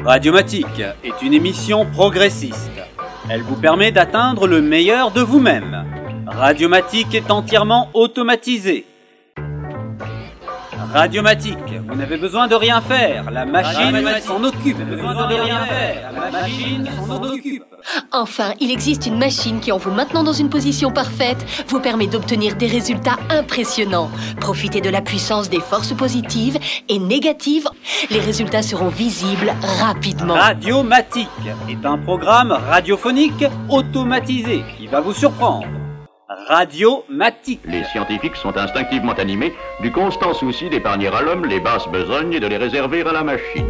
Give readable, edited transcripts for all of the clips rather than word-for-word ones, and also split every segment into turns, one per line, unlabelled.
Radiomatique est une émission progressiste. Elle vous permet d'atteindre le meilleur de vous-même. Radiomatique est entièrement automatisée. Radiomatique, vous n'avez besoin de rien faire, la machine s'en occupe.
Enfin, il existe une machine qui, en vous maintenant dans une position parfaite, vous permet d'obtenir des résultats impressionnants. Profitez de la puissance des forces positives et négatives. Les résultats seront visibles rapidement.
Radiomatique est un programme radiophonique automatisé qui va vous surprendre. Radiomatique.
Les scientifiques sont instinctivement animés du constant souci d'épargner à l'homme les basses besognes et de les réserver à la machine.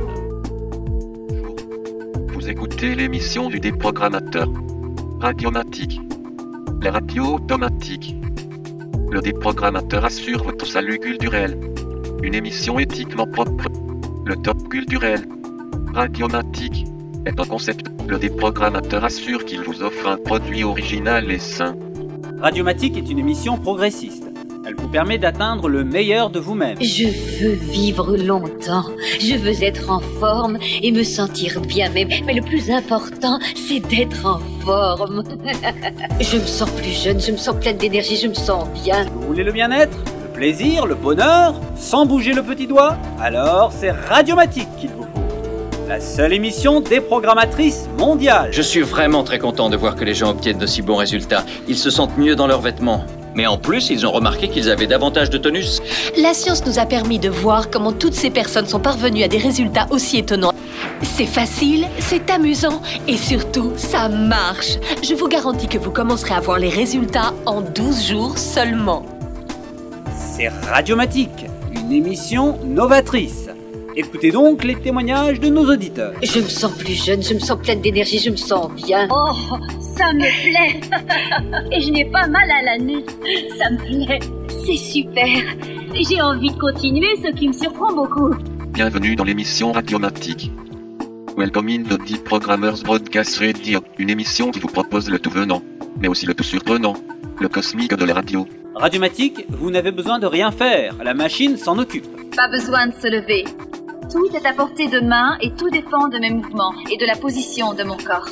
Vous écoutez l'émission du déprogrammateur. Radiomatique. La radio automatique. Le déprogrammateur assure votre salut culturel. Une émission éthiquement propre. Le top culturel. Radiomatique est un concept. Le déprogrammateur assure qu'il vous offre un produit original et sain.
Radiomatique est une émission progressiste. Elle vous permet d'atteindre le meilleur de vous-même.
Je veux vivre longtemps, je veux être en forme et me sentir bien même. Mais le plus important, c'est d'être en forme. Je me sens plus jeune, je me sens pleine d'énergie, je me sens bien.
Vous voulez le bien-être, le plaisir, le bonheur, sans bouger le petit doigt? Alors c'est Radiomatique qu'il vous faut. La seule émission déprogrammatrice mondiale.
Je suis vraiment très content de voir que les gens obtiennent de si bons résultats. Ils se sentent mieux dans leurs vêtements. Mais en plus, ils ont remarqué qu'ils avaient davantage de tonus.
La science nous a permis de voir comment toutes ces personnes sont parvenues à des résultats aussi étonnants. C'est facile, c'est amusant et surtout, ça marche. Je vous garantis que vous commencerez à voir les résultats en 12 jours seulement.
C'est Radiomatique, une émission novatrice. Écoutez donc les témoignages de nos auditeurs.
Je me sens plus jeune, je me sens pleine d'énergie, je me sens bien.
Oh, ça me plaît. Et je n'ai pas mal à l'anus. Ça me plaît. C'est super. J'ai envie de continuer, ce qui me surprend beaucoup.
Bienvenue dans l'émission Radiomatique. Welcome in the Deep Programmers Broadcast Radio, une émission qui vous propose le tout venant, mais aussi le tout surprenant, le cosmique de la radio.
Radiomatique, vous n'avez besoin de rien faire, la machine s'en occupe.
Pas besoin de se lever. Tout est à portée de main et tout dépend de mes mouvements et de la position de mon corps.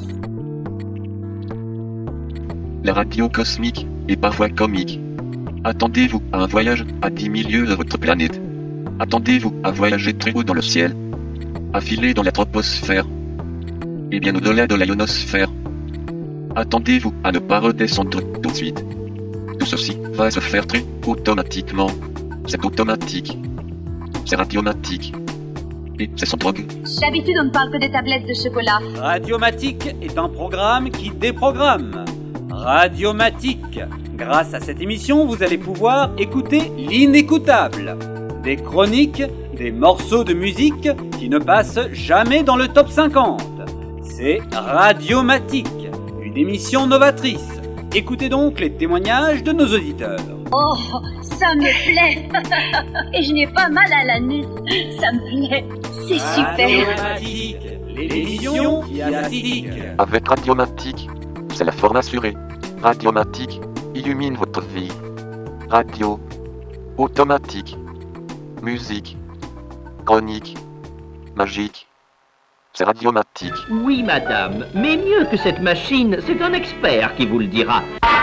La radio cosmique est parfois comique. Attendez-vous à un voyage à 10 000 lieues de votre planète. Attendez-vous à voyager très haut dans le ciel. À filer dans la troposphère. Et bien au-delà de la ionosphère. Attendez-vous à ne pas redescendre tout de suite. Tout ceci va se faire très automatiquement. C'est automatique. C'est radiomatique. Et c'est sans drogue.
D'habitude, on ne parle que des tablettes de chocolat.
Radiomatique est un programme qui déprogramme. Radiomatique. Grâce à cette émission, vous allez pouvoir écouter l'inécoutable. Des chroniques, des morceaux de musique qui ne passent jamais dans le top 50. C'est Radiomatique, une émission novatrice. Écoutez donc les témoignages de nos auditeurs.
Oh, ça me plaît. Et je n'ai pas mal à l'anus. Ça me plaît. C'est super.
Radiomatique, l'émission qui astique.
Avec Radiomatique, c'est la forme assurée. Radiomatique illumine votre vie. Radio automatique. Musique chronique magique. C'est Radiomatique.
Oui, madame, mais mieux que cette machine, c'est un expert qui vous le dira.